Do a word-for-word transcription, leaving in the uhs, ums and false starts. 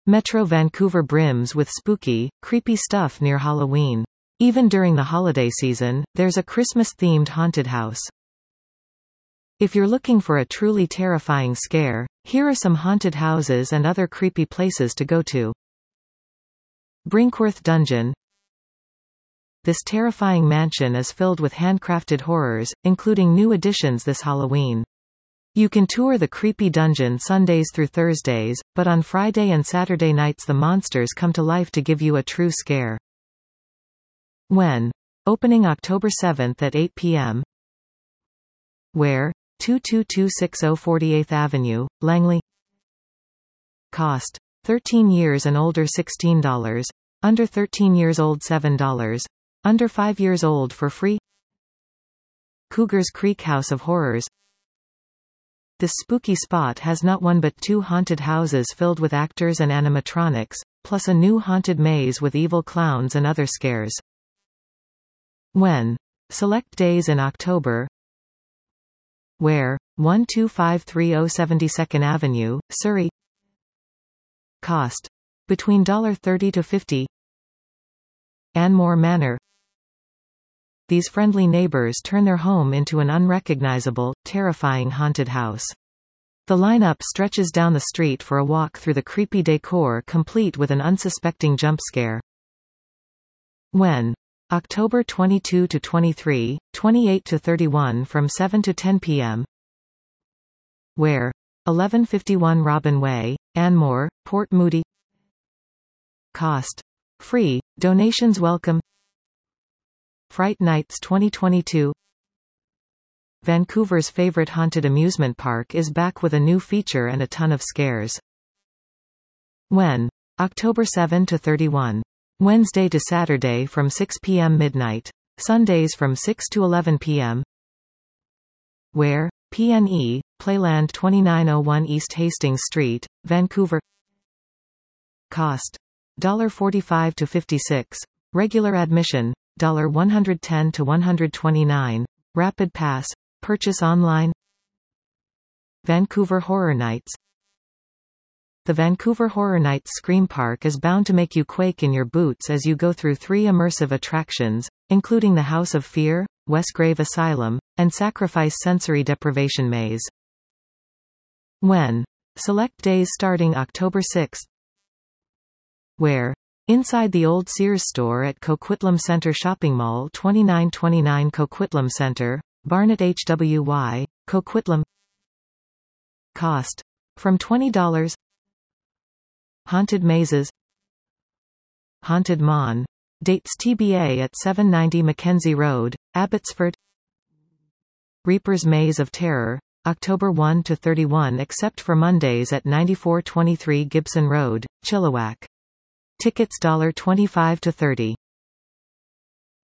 Metro Vancouver brims with spooky, creepy stuff near Halloween. Even during the holiday season, there's a Christmas-themed haunted house. If you're looking for a truly terrifying scare, here are some haunted houses and other creepy places to go to. Brinkworth Dungeon. This terrifying mansion is filled with handcrafted horrors, including new additions this Halloween. You can tour the creepy dungeon Sundays through Thursdays, but on Friday and Saturday nights the monsters come to life to give you a true scare. When? Opening October seventh at eight p m Where? two two two six zero forty-eighth Avenue, Langley. Cost? thirteen years and older sixteen dollars. Under thirteen years old seven dollars. Under five years old for free. Cougars Creek House of Horrors. This spooky spot has not one but two haunted houses filled with actors and animatronics, plus a new haunted maze with evil clowns and other scares. When? Select days in October. Where? one two five three zero seventy-second Avenue, Surrey. Cost? Between thirty to fifty dollars. Anmore Manor. These friendly neighbors turn their home into an unrecognizable, terrifying haunted house. The lineup stretches down the street for a walk through the creepy decor complete with an unsuspecting jump scare. When? October twenty-second to twenty-third, twenty-eighth to thirty-first from seven to ten p m Where? eleven fifty-one Robin Way, Anmore, Port Moody. Cost? Free, donations welcome. Fright Nights twenty twenty-two. Vancouver's favorite haunted amusement park is back with a new feature and a ton of scares. When? October seventh to thirty-first. Wednesday to Saturday from six p m midnight. Sundays from six to eleven p m Where? P N E, Playland twenty-nine oh one East Hastings Street, Vancouver. Cost? forty-five to fifty-six dollars. Regular admission, one hundred ten to one hundred twenty-nine dollars. Rapid Pass. Purchase online. Vancouver Horror Nights. The Vancouver Horror Nights Scream Park is bound to make you quake in your boots as you go through three immersive attractions, including the House of Fear, Westgrave Asylum, and Sacrifice Sensory Deprivation Maze. When? Select days starting October sixth. Where? Inside the old Sears store at Coquitlam Center Shopping Mall, twenty-nine twenty-nine Coquitlam Center, Barnett H W Y, Coquitlam. Cost? From twenty dollars. Haunted Mazes. Haunted Mon. Dates T B A at seven ninety Mackenzie Road, Abbotsford. Reaper's Maze of Terror, October first to thirty-first except for Mondays at ninety-four twenty-three Gibson Road, Chilliwack. Tickets twenty-five to thirty dollars.